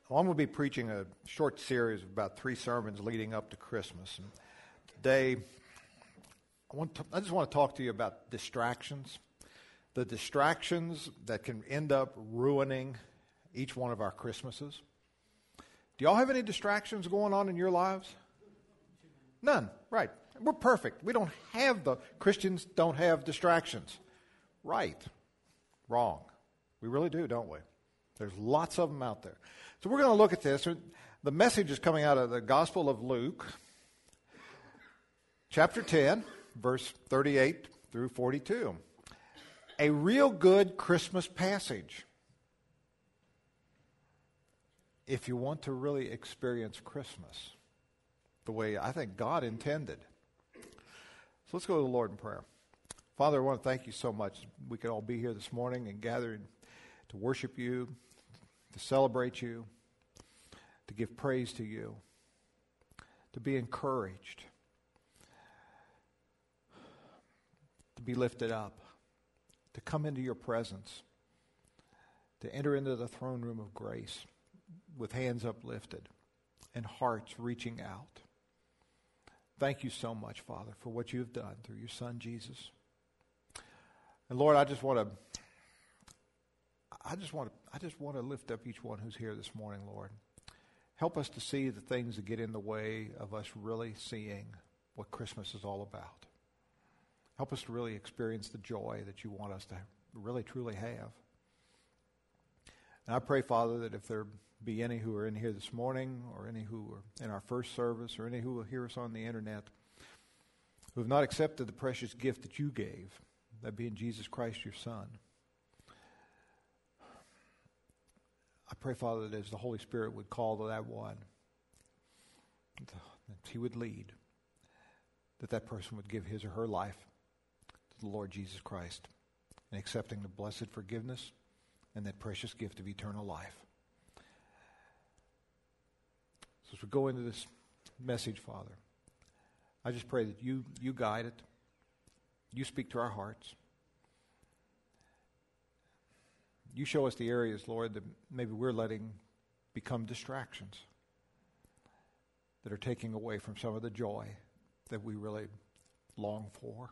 Well, I'm going to be preaching a short series of about 3 sermons leading up to Christmas. And today, I just want to talk to you about distractions. The distractions that can end up ruining each one of our Christmases. Do y'all have any distractions going on in your lives? None, right. We're perfect. Christians don't have distractions. Right. Wrong. We really do, don't we? There's lots of them out there. So we're going to look at this. The message is coming out of the Gospel of Luke, chapter 10, verse 38 through 42. A real good Christmas passage if you want to really experience Christmas the way I think God intended. So let's go to the Lord in prayer. Father, I want to thank you so much. We could all be here this morning and gather to worship you, to celebrate you, to give praise to you, to be encouraged, to be lifted up, to come into your presence, to enter into the throne room of grace with hands uplifted and hearts reaching out. Thank you so much, Father, for what you have done through your Son, Jesus. And Lord, I just want to lift up each one who's here this morning, Lord. Help us to see the things that get in the way of us really seeing what Christmas is all about. Help us to really experience the joy that you want us to really, truly have. And I pray, Father, that if there be any who are in here this morning, or any who are in our first service, or any who will hear us on the internet, who have not accepted the precious gift that you gave, that being Jesus Christ, your Son, I pray, Father, that as the Holy Spirit would call to that one, that he would lead, that person would give his or her life to the Lord Jesus Christ and accepting the blessed forgiveness and that precious gift of eternal life. So as we go into this message, Father, I just pray that you guide it. You speak to our hearts. You show us the areas, Lord, that maybe we're letting become distractions that are taking away from some of the joy that we really long for.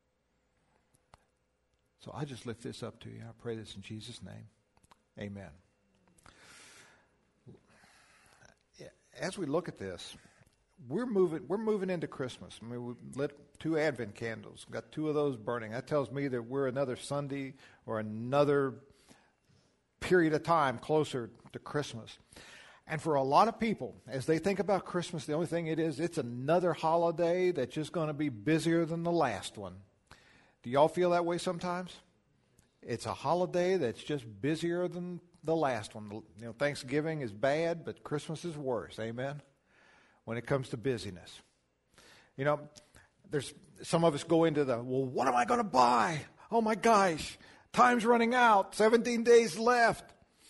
So I just lift this up to you. I pray this in Jesus' name. Amen. As we look at this, we're moving into Christmas. I mean, we lit 2 Advent candles, got 2 of those burning. That tells me that we're another Sunday or another period of time closer to Christmas. And for a lot of people, as they think about Christmas, the only thing it's another holiday that's just going to be busier than the last one. Do y'all feel that way sometimes? It's a holiday that's just busier than the last one. You know, Thanksgiving is bad, but Christmas is worse. Amen? When it comes to busyness. You know, there's some of us go into what am I going to buy? Oh my gosh, time's running out, 17 days left.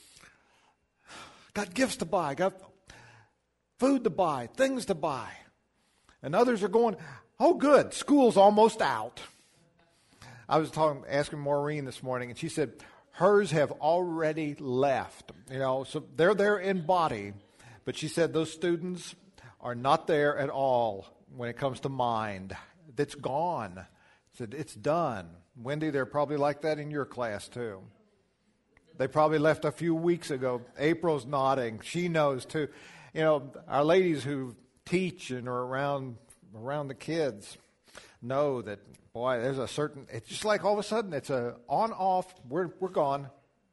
Got gifts to buy, got food to buy, things to buy. And others are going, oh good, school's almost out. I was asking Maureen this morning, and she said hers have already left. You know, so they're there in body, but she said those students are not there at all when it comes to mind. It's gone. Said it's done. Wendy, they're probably like that in your class too. They probably left a few weeks ago. April's nodding. She knows too. You know, our ladies who teach and are around the kids know that, boy, there's a certain, it's just like all of a sudden it's a on-off, we're gone.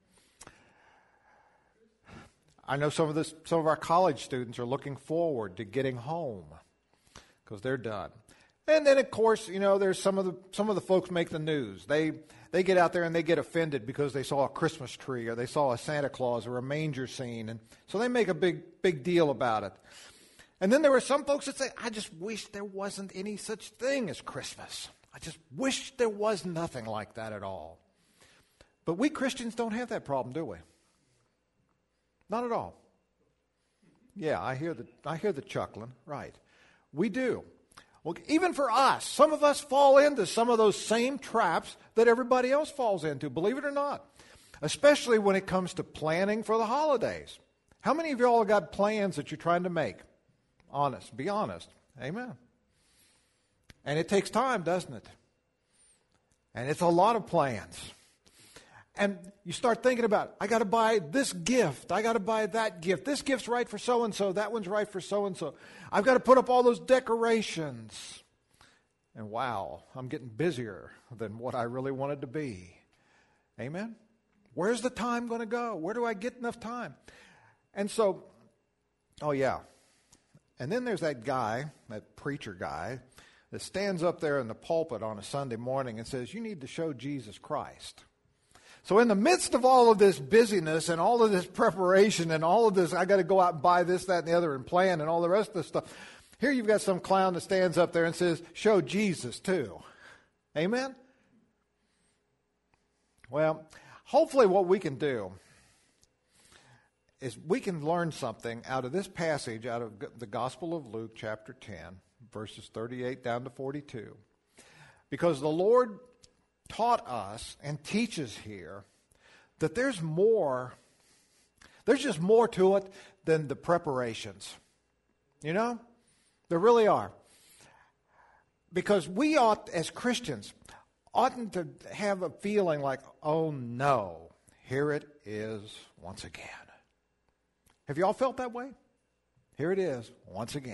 I know some of our college students are looking forward to getting home because they're done. And then, of course, you know, there's some of the folks make the news. They get out there and they get offended because they saw a Christmas tree or they saw a Santa Claus or a manger scene, and so they make a big deal about it. And then there were some folks that say, I just wish there wasn't any such thing as Christmas. I just wish there was nothing like that at all. But we Christians don't have that problem, do we? Not at all. Yeah, I hear the chuckling. Right. We do. Well, even for us, some of us fall into some of those same traps that everybody else falls into, believe it or not. Especially when it comes to planning for the holidays. How many of you all got plans that you're trying to make? Honest. Be honest. Amen. And it takes time, doesn't it? And it's a lot of plans. And you start thinking about, I got to buy this gift. I got to buy that gift. This gift's right for so-and-so. That one's right for so-and-so. I've got to put up all those decorations. And wow, I'm getting busier than what I really wanted to be. Amen? Where's the time going to go? Where do I get enough time? And so, oh yeah. And then there's that guy, that preacher guy, that stands up there in the pulpit on a Sunday morning and says, you need to show Jesus Christ. So in the midst of all of this busyness and all of this preparation and all of this, I got to go out and buy this, that, and the other and plan and all the rest of this stuff. Here you've got some clown that stands up there and says, show Jesus too. Amen? Well, hopefully what we can do is we can learn something out of this passage, out of the Gospel of Luke, chapter 10, verses 38 down to 42. Because the Lord taught us and teaches here that there's just more to it than the preparations. You know? There really are. Because we ought, as Christians, oughtn't to have a feeling like, oh no, here it is once again. Have you all felt that way? Here it is once again.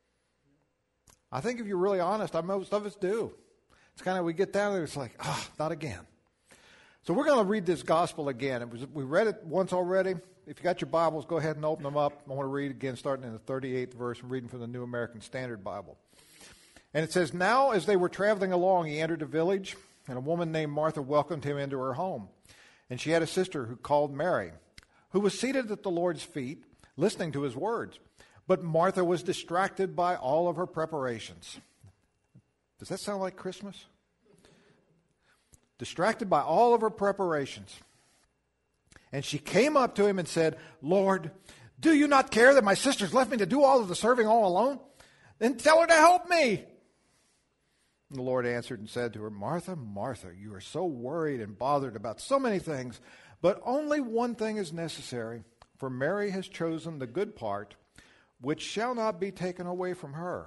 I think if you're really honest, most of us do. It's kind of, we get down there, it's like, not again. So we're going to read this gospel again. We read it once already. If you got your Bibles, go ahead and open them up. I want to read again, starting in the 38th verse. I'm reading from the New American Standard Bible. And it says, now as they were traveling along, he entered a village, and a woman named Martha welcomed him into her home. And she had a sister who called Mary, who was seated at the Lord's feet, listening to his words. But Martha was distracted by all of her preparations. Does that sound like Christmas? Distracted by all of her preparations. And she came up to him and said, Lord, do you not care that my sister's left me to do all of the serving all alone? Then tell her to help me. And the Lord answered and said to her, Martha, Martha, you are so worried and bothered about so many things, but only one thing is necessary. For Mary has chosen the good part, which shall not be taken away from her.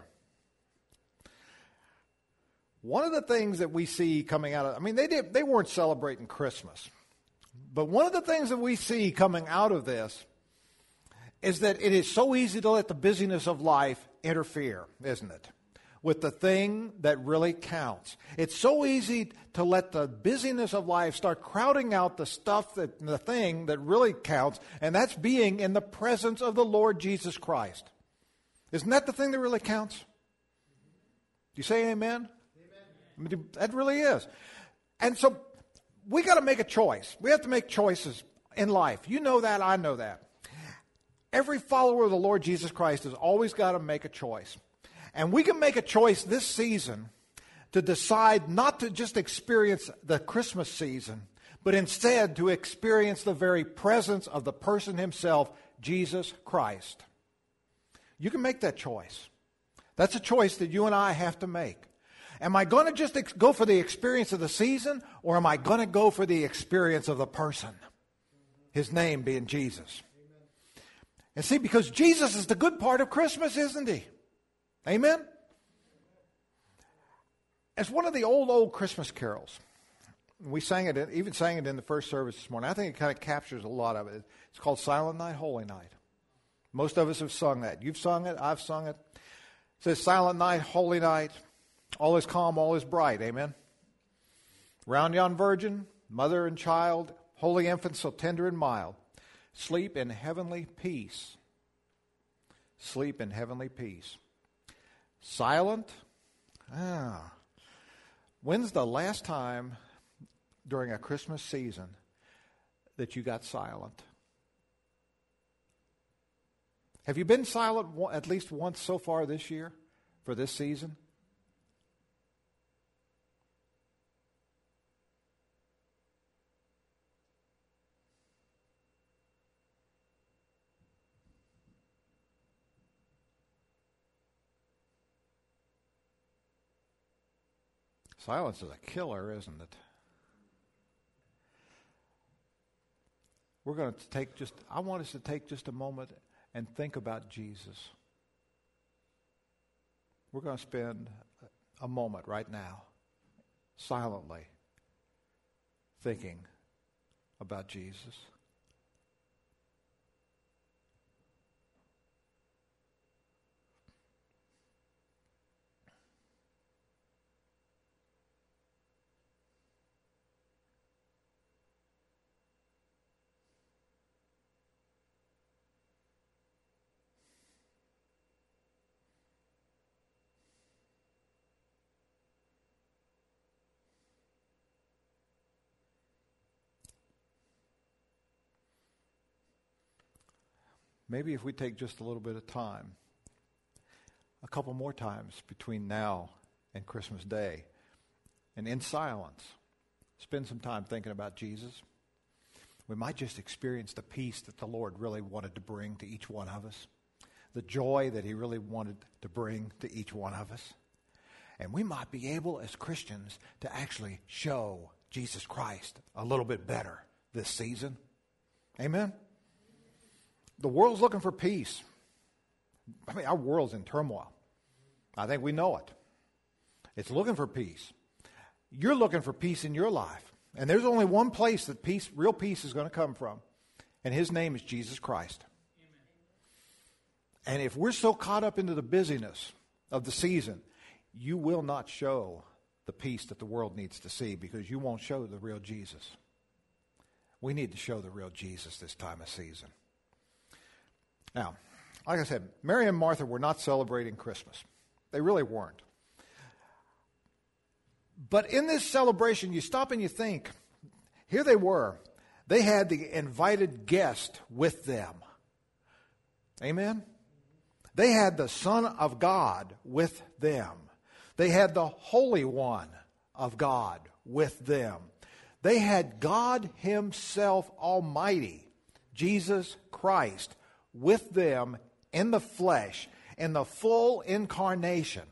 One of the things that we see coming out of, they weren't celebrating Christmas. But one of the things that we see coming out of this is that it is so easy to let the busyness of life interfere, isn't it? With the thing that really counts. It's so easy to let the busyness of life start crowding out the thing that really counts, and that's being in the presence of the Lord Jesus Christ. Isn't that the thing that really counts? Do you say amen? Amen. That really is. And so we got to make a choice. We have to make choices in life. You know that, I know that. Every follower of the Lord Jesus Christ has always got to make a choice. And we can make a choice this season to decide not to just experience the Christmas season, but instead to experience the very presence of the person himself, Jesus Christ. You can make that choice. That's a choice that you and I have to make. Am I going to just go for the experience of the season, or am I going to go for the experience of the person? His name being Jesus. And see, because Jesus is the good part of Christmas, isn't he? Amen? As one of the old Christmas carols, we sang it, even sang it in the first service this morning. I think it kind of captures a lot of it. It's called Silent Night, Holy Night. Most of us have sung that. You've sung it. I've sung it. It says, Silent night, holy night, all is calm, all is bright. Amen? Round yon virgin, mother and child, holy infant so tender and mild, sleep in heavenly peace. Sleep in heavenly peace. Silent? When's the last time during a Christmas season that you got silent? Have you been silent at least once so far this year for this season? Silence is a killer, isn't it? we're going to I want us to take just a moment and think about Jesus. We're going to spend a moment right now, silently, thinking about Jesus. Maybe if we take just a little bit of time, a couple more times between now and Christmas Day, and in silence, spend some time thinking about Jesus, we might just experience the peace that the Lord really wanted to bring to each one of us, the joy that he really wanted to bring to each one of us. And we might be able as Christians to actually show Jesus Christ a little bit better this season. Amen? The world's looking for peace. I mean, our world's in turmoil. I think we know it. It's looking for peace. You're looking for peace in your life. And there's only one place that peace, real peace, is going to come from. And his name is Jesus Christ. Amen. And if we're so caught up into the busyness of the season, you will not show the peace that the world needs to see, because you won't show the real Jesus. We need to show the real Jesus this time of season. Now, like I said, Mary and Martha were not celebrating Christmas. They really weren't. But in this celebration, you stop and you think, here they were. They had the invited guest with them. Amen? They had the Son of God with them. They had the Holy One of God with them. They had God himself Almighty, Jesus Christ, with them in the flesh, in the full incarnation.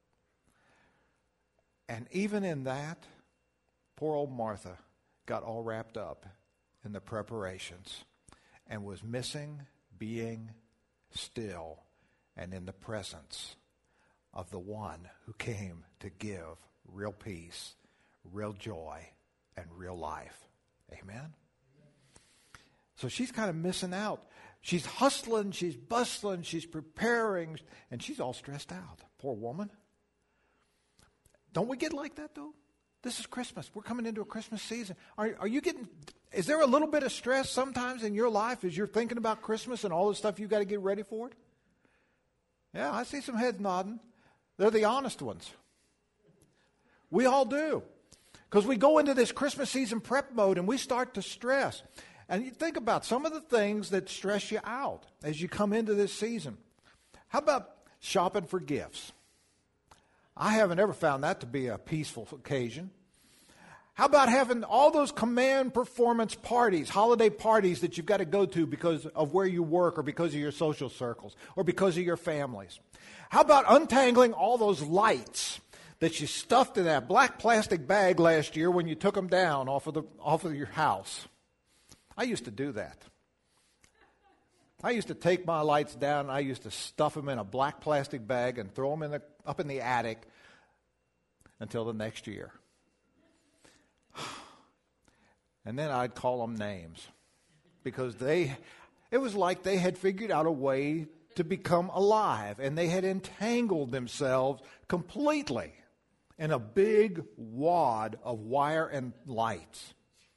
And even in that, poor old Martha got all wrapped up in the preparations and was missing being still and in the presence of the one who came to give real peace, real joy, and real life. Amen? So she's kind of missing out. She's hustling, she's bustling, she's preparing, and she's all stressed out. Poor woman. Don't we get like that, though? This is Christmas. We're coming into a Christmas season. Are you getting, is there a little bit of stress sometimes in your life as you're thinking about Christmas and all the stuff you got to get ready for it? Yeah, I see some heads nodding. They're the honest ones. We all do. Because we go into this Christmas season prep mode and we start to stress. And you think about some of the things that stress you out as you come into this season. How about shopping for gifts? I haven't ever found that to be a peaceful occasion. How about having all those command performance parties, holiday parties that you've got to go to because of where you work or because of your social circles or because of your families? How about untangling all those lights that you stuffed in that black plastic bag last year when you took them down off of your house? I used to do that. I used to take my lights down, and I used to stuff them in a black plastic bag and throw them up in the attic until the next year. And then I'd call them names because it was like they had figured out a way to become alive, and they had entangled themselves completely in a big wad of wire and lights.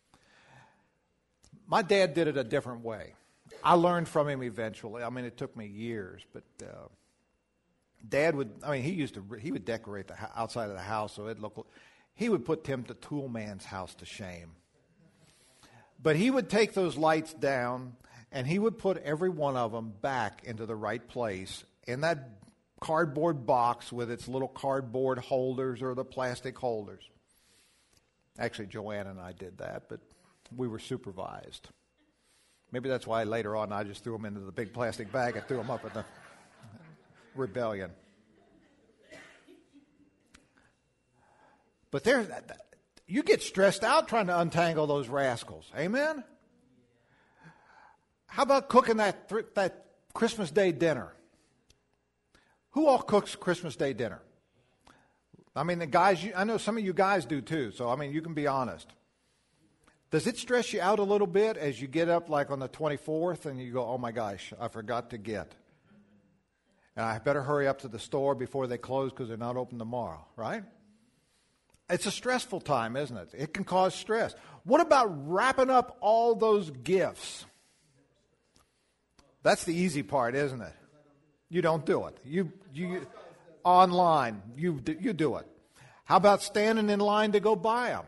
My dad did it a different way. I learned from him eventually. I mean, it took me years, but Dad would. I mean, he would decorate the outside of the house so it looked. He would put Tim the Tool Man's house to shame. But he would take those lights down and he would put every one of them back into the right place in that cardboard box with its little cardboard holders or the plastic holders. Actually, Joanne and I did that, but we were supervised. Maybe that's why later on I just threw them into the big plastic bag and threw them up in the rebellion. But you get stressed out trying to untangle those rascals. Amen? How about cooking that Christmas Day dinner? Who all cooks Christmas Day dinner? I mean, the guys, I know some of you guys do too, so I mean, you can be honest. Does it stress you out a little bit as you get up like on the 24th and you go, oh my gosh, I forgot to get. And I better hurry up to the store before they close because they're not open tomorrow, right? It's a stressful time, isn't it? It can cause stress. What about wrapping up all those gifts? That's the easy part, isn't it? You don't do it. You online, you do it. How about standing in line to go buy them?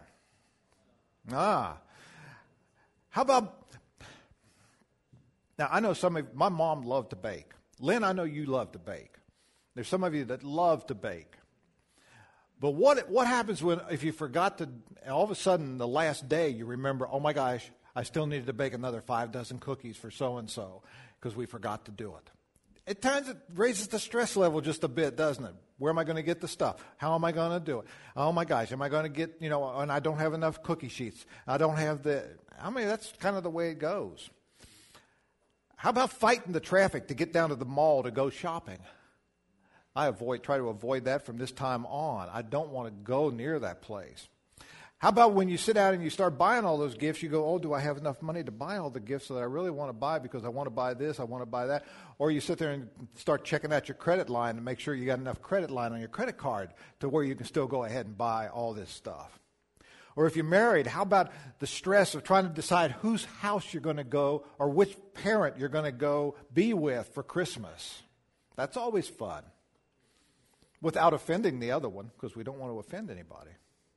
How about, now I know my mom loved to bake. Lynn, I know you love to bake. There's some of you that love to bake. But what happens if you forgot to, all of a sudden the last day you remember, oh my gosh, I still needed to bake another 5 dozen cookies for so-and-so because we forgot to do it. At times it raises the stress level just a bit, doesn't it? Where am I going to get the stuff? How am I going to do it? Oh my gosh, am I going to get, and I don't have enough cookie sheets. That's kind of the way it goes. How about fighting the traffic to get down to the mall to go shopping? I try to avoid that from this time on. I don't want to go near that place. How about when you sit down and you start buying all those gifts, you go, oh, do I have enough money to buy all the gifts that I really want to buy because I want to buy this, I want to buy that? Or you sit there and start checking out your credit line to make sure you got enough credit line on your credit card to where you can still go ahead and buy all this stuff. Or if you're married, how about the stress of trying to decide whose house you're going to go or which parent you're going to go be with for Christmas? That's always fun. Without offending the other one, because we don't want to offend anybody.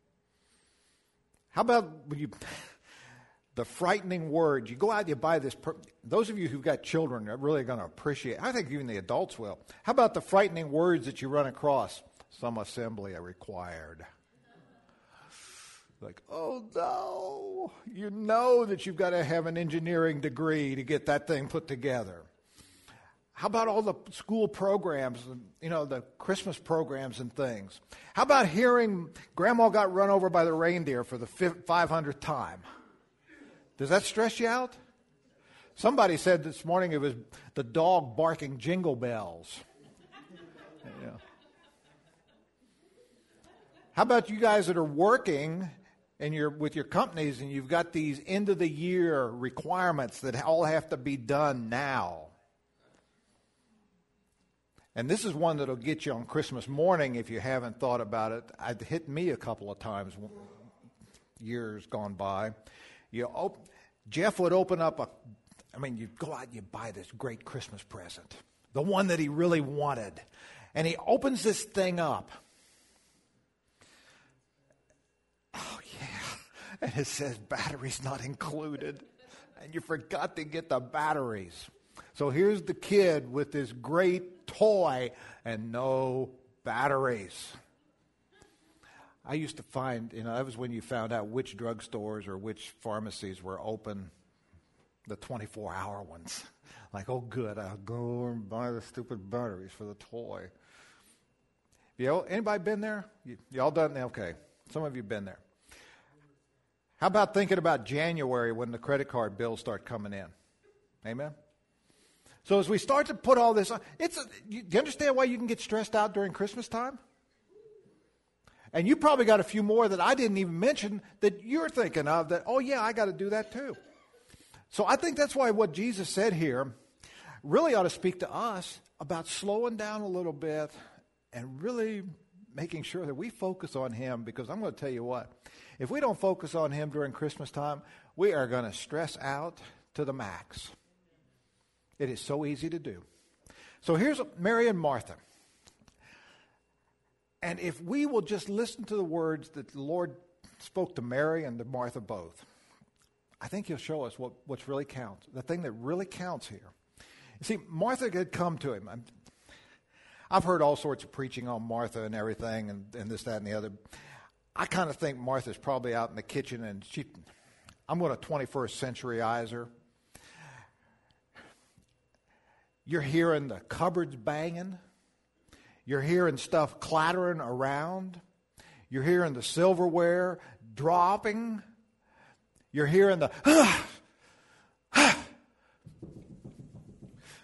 How about the frightening words? You go out and you buy this. Those of you who've got children are really going to appreciate. I think even the adults will. How about the frightening words that you run across? Some assembly are required. Like, oh no, you know that you've got to have an engineering degree to get that thing put together. How about all the school programs, the Christmas programs and things? How about hearing Grandma got run over by the reindeer for the 500th time? Does that stress you out? Somebody said this morning it was the dog barking jingle bells. Yeah. How about you guys that are working and you're with your companies and you've got these end of the year requirements that all have to be done now? And this is one that'll get you on Christmas morning if you haven't thought about it. It hit me a couple of times, years gone by. Jeff would open up you'd go out and you buy this great Christmas present, the one that he really wanted. And he opens this thing up. Oh, yeah. And it says batteries not included. And you forgot to get the batteries. So here's the kid with this great toy and no batteries. I used to find, that was when you found out which drugstores or which pharmacies were open, the 24-hour ones. Like, oh, good, I'll go and buy the stupid batteries for the toy. Anybody been there? Y'all done? Okay, some of you been there. How about thinking about January when the credit card bills start coming in? Amen? So as we start to put all this on, do you understand why you can get stressed out during Christmas time? And you probably got a few more that I didn't even mention that you're thinking of that, oh yeah, I got to do that too. So I think that's why what Jesus said here really ought to speak to us about slowing down a little bit and really making sure that we focus on Him, because I'm going to tell you what, if we don't focus on Him during Christmas time, we are going to stress out to the max. It is so easy to do. So here's Mary and Martha. And if we will just listen to the words that the Lord spoke to Mary and to Martha both, I think He'll show us what's really counts, the thing that really counts here. You see, Martha had come to Him. I've heard all sorts of preaching on Martha and everything and this, that, and the other. I kind of think Martha's probably out in the kitchen and I'm going to 21st centuryize her. You're hearing the cupboards banging. You're hearing stuff clattering around. You're hearing the silverware dropping. You're hearing the,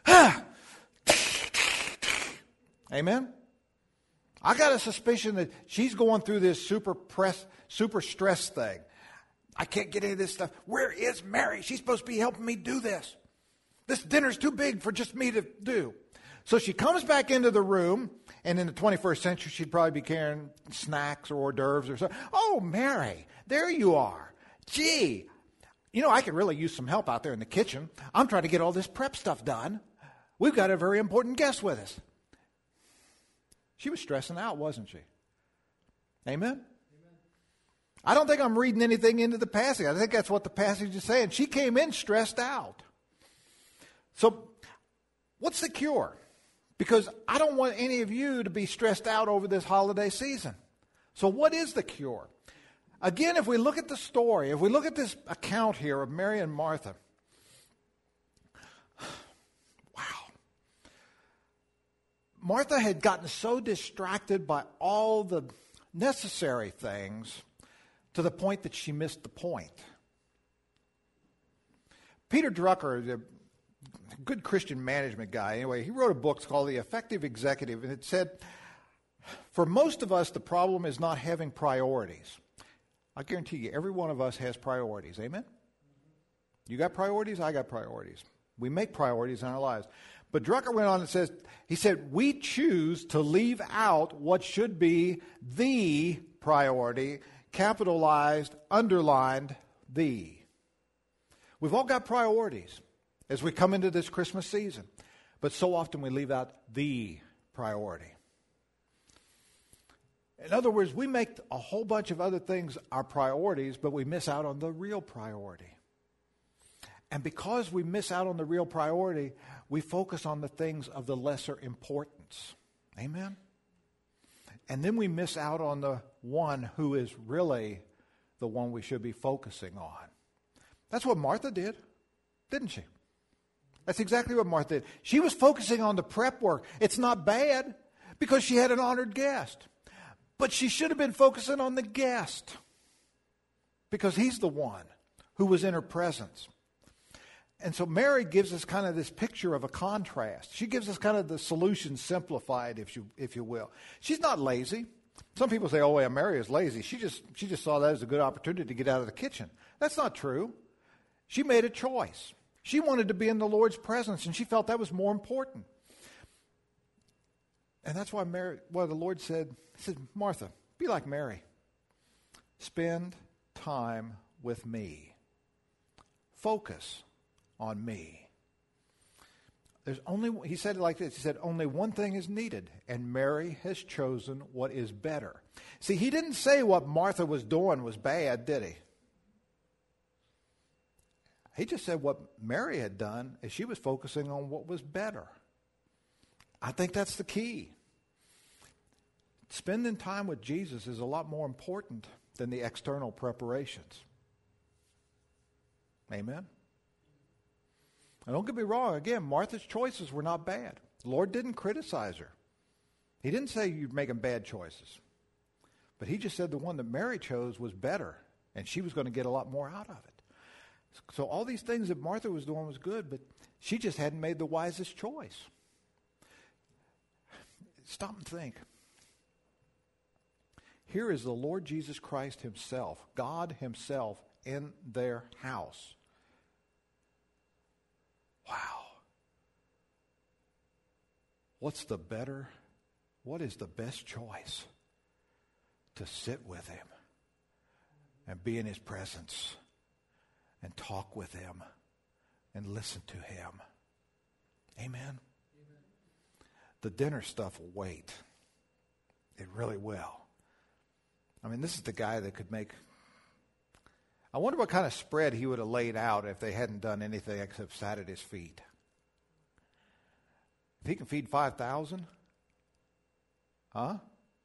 Amen? I got a suspicion that she's going through this super stress thing. I can't get any of this stuff. Where is Mary? She's supposed to be helping me do this. This dinner's too big for just me to do. So she comes back into the room, and in the 21st century, she'd probably be carrying snacks or hors d'oeuvres or something. Oh, Mary, there you are. Gee, I could really use some help out there in the kitchen. I'm trying to get all this prep stuff done. We've got a very important guest with us. She was stressing out, wasn't she? Amen? I don't think I'm reading anything into the passage. I think that's what the passage is saying. She came in stressed out. So, what's the cure? Because I don't want any of you to be stressed out over this holiday season. So, what is the cure? Again, if we look at the story, if we look at this account here of Mary and Martha, wow. Martha had gotten so distracted by all the necessary things to the point that she missed the point. Peter Drucker, the good Christian management guy, anyway, he wrote a book called The Effective Executive, and it said, for most of us, the problem is not having priorities. I guarantee you, every one of us has priorities. Amen? You got priorities? I got priorities. We make priorities in our lives. But Drucker went on and said, we choose to leave out what should be the priority, capitalized, underlined, the. We've all got priorities as we come into this Christmas season. But so often we leave out the priority. In other words, we make a whole bunch of other things our priorities, but we miss out on the real priority. And because we miss out on the real priority, we focus on the things of the lesser importance. Amen? And then we miss out on the one who is really the one we should be focusing on. That's what Martha did, didn't she? That's exactly what Martha did. She was focusing on the prep work. It's not bad because she had an honored guest. But she should have been focusing on the guest because he's the one who was in her presence. And so Mary gives us kind of this picture of a contrast. She gives us kind of the solution simplified, if you will. She's not lazy. Some people say, oh, yeah, Mary is lazy. She just saw that as a good opportunity to get out of the kitchen. That's not true. She made a choice. She wanted to be in the Lord's presence, and she felt that was more important. And that's why the Lord said, Martha, be like Mary. Spend time with me. Focus on me. He said it like this. He said, only one thing is needed, and Mary has chosen what is better. See, he didn't say what Martha was doing was bad, did he? He just said what Mary had done is she was focusing on what was better. I think that's the key. Spending time with Jesus is a lot more important than the external preparations. Amen? And don't get me wrong, again, Martha's choices were not bad. The Lord didn't criticize her. He didn't say you're making bad choices. But he just said the one that Mary chose was better, and she was going to get a lot more out of it. So all these things that Martha was doing was good, but she just hadn't made the wisest choice. Stop and think. Here is the Lord Jesus Christ himself, God himself, in their house. Wow. What is the best choice? To sit with him and be in his presence and talk with him and listen to him. Amen? The dinner stuff will wait. It really will. I mean, this is the guy that could make... I wonder what kind of spread he would have laid out if they hadn't done anything except sat at his feet. If he can feed 5,000? Huh?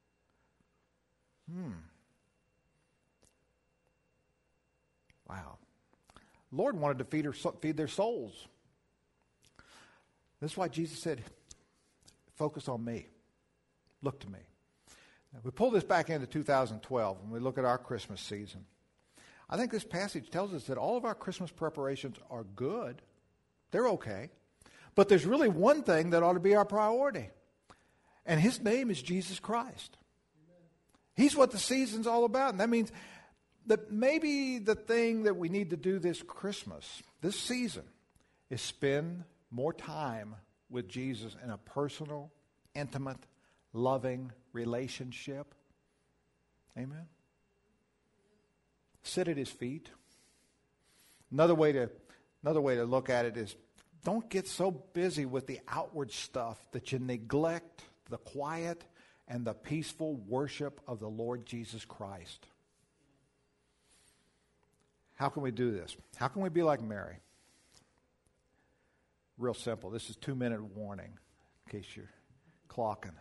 Wow. Lord wanted to feed their souls. That's why Jesus said, focus on me. Look to me. Now, we pull this back into 2012 when we look at our Christmas season. I think this passage tells us that all of our Christmas preparations are good. They're okay. But there's really one thing that ought to be our priority. And his name is Jesus Christ. He's what the season's all about. And that means that maybe the thing that we need to do this Christmas, this season, is spend more time with Jesus in a personal, intimate, loving relationship. Amen. Sit at his feet. Another way to look at it is, don't get so busy with the outward stuff that you neglect the quiet and the peaceful worship of the Lord Jesus Christ. How can we do this? How can we be like Mary? Real simple. This is 2-minute warning, in case you're clocking.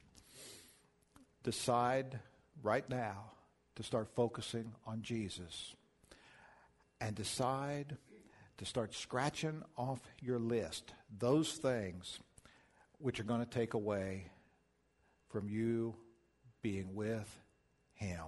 Decide right now to start focusing on Jesus. And decide to start scratching off your list those things which are going to take away from you being with him.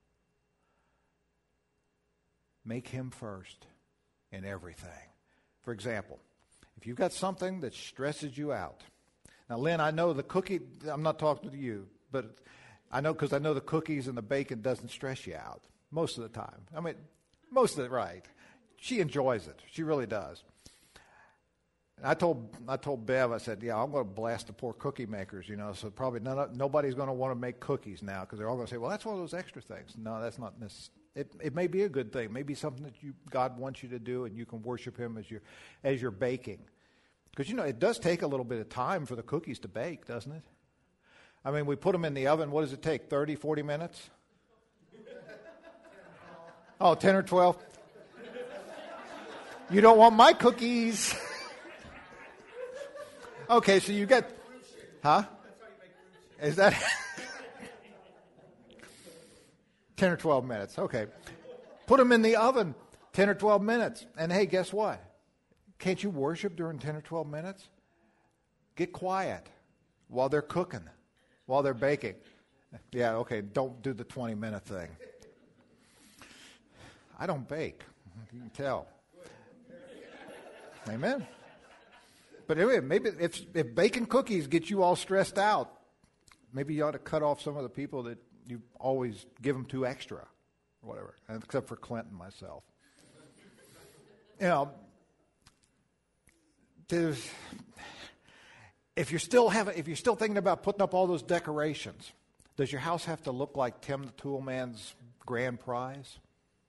Make him first in everything. For example, if you've got something that stresses you out. Now, Lynn, I know the cookie, I'm not talking to you, but I know because I know the cookies and the bacon doesn't stress you out most of the time. I mean, most of it, right. She enjoys it. She really does. And I told Bev, I said, yeah, I'm going to blast the poor cookie makers, so probably nobody's going to want to make cookies now because they're all going to say, well, that's one of those extra things. No, that's not necessary. It may be a good thing. Maybe something that God wants you to do, and you can worship him as you're baking. Because, it does take a little bit of time for the cookies to bake, doesn't it? I mean, we put them in the oven. What does it take, 30, 40 minutes? Oh, 10 or 12? You don't want my cookies. Okay, so you get, huh? Is that 10 or 12 minutes? Okay. Put them in the oven 10 or 12 minutes. And hey, guess what? Can't you worship during 10 or 12 minutes? Get quiet while they're cooking, while they're baking. Yeah, okay, don't do the 20-minute thing. I don't bake. You can tell. Amen. But anyway, maybe if baking cookies get you all stressed out, maybe you ought to cut off some of the people that you always give them to extra, or whatever, except for Clint and myself. If you're still thinking about putting up all those decorations, does your house have to look like Tim the Tool Man's grand prize?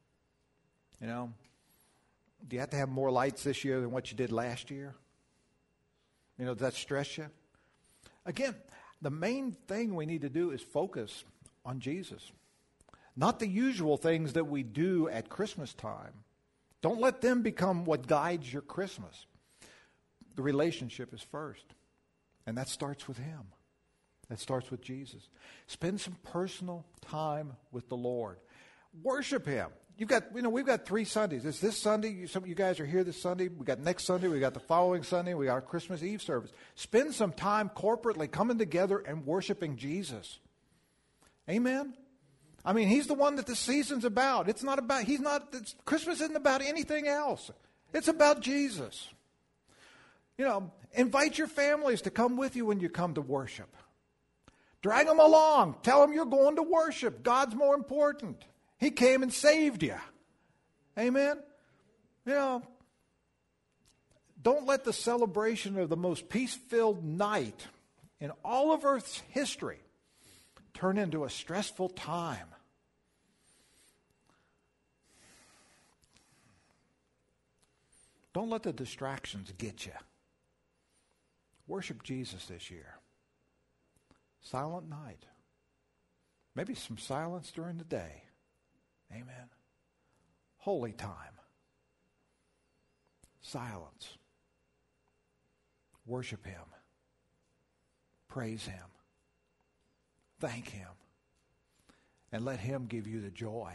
Do you have to have more lights this year than what you did last year? Does that stress you? Again, the main thing we need to do is focus on Jesus. Not the usual things that we do at Christmas time. Don't let them become what guides your Christmas. The relationship is first. And that starts with him. That starts with Jesus. Spend some personal time with the Lord. Worship him. We've got 3 Sundays. It's this Sunday. Some of you guys are here this Sunday. We got next Sunday. We got the following Sunday. We got our Christmas Eve service. Spend some time corporately coming together and worshiping Jesus. Amen. I mean, he's the one that the season's about. Christmas isn't about anything else. It's about Jesus. Invite your families to come with you when you come to worship. Drag them along. Tell them you're going to worship. God's more important. He came and saved you. Amen? Don't let the celebration of the most peace-filled night in all of Earth's history turn into a stressful time. Don't let the distractions get you. Worship Jesus this year. Silent night. Maybe some silence during the day. Amen. Holy time. Silence. Worship him. Praise him. Thank him. And let him give you the joy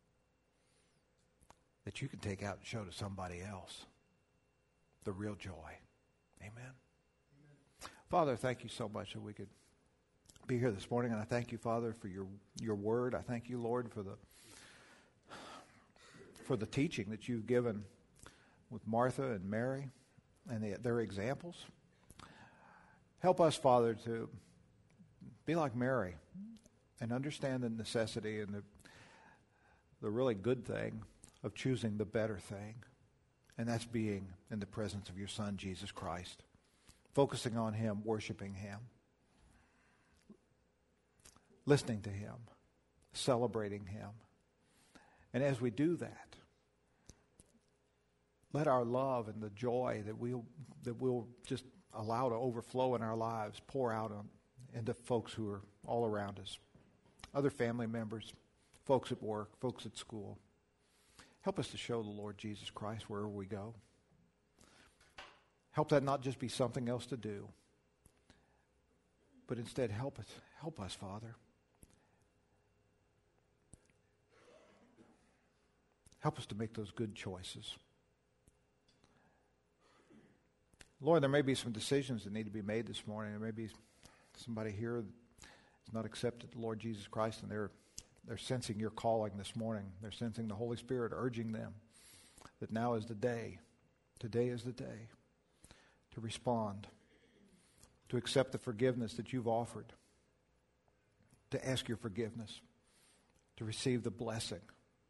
that you can take out and show to somebody else. The real joy. Amen. Father, thank you so much that we could be here this morning. And I thank you, Father, for your word. I thank you, Lord, for the teaching that you've given with Martha and Mary. and their examples. Help us, Father, to be like Mary and understand the necessity and the really good thing of choosing the better thing, and that's being in the presence of your Son, Jesus Christ, focusing on Him, worshiping Him, listening to Him, celebrating Him. And as we do that, let our love and the joy that we'll just allow to overflow in our lives pour out into folks who are all around us, other family members, folks at work, folks at school. Help us to show the Lord Jesus Christ wherever we go. Help that not just be something else to do, but instead help us, Father. Help us to make those good choices. Lord, there may be some decisions that need to be made this morning. There may be somebody here that has not accepted the Lord Jesus Christ, and they're sensing your calling this morning. They're sensing the Holy Spirit urging them that now is the day. Today is the day to respond, to accept the forgiveness that you've offered, to ask your forgiveness, to receive the blessing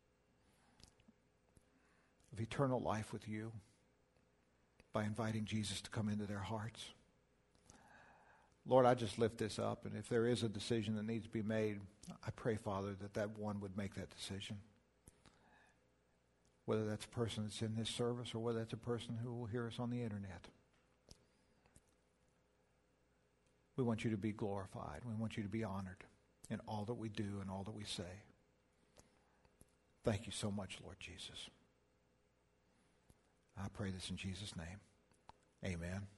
of eternal life with you by inviting Jesus to come into their hearts. Lord, I just lift this up, and if there is a decision that needs to be made, I pray, Father, that one would make that decision. Whether that's a person that's in this service or whether that's a person who will hear us on the internet. We want you to be glorified. We want you to be honored in all that we do and all that we say. Thank you so much, Lord Jesus. I pray this in Jesus' name. Amen.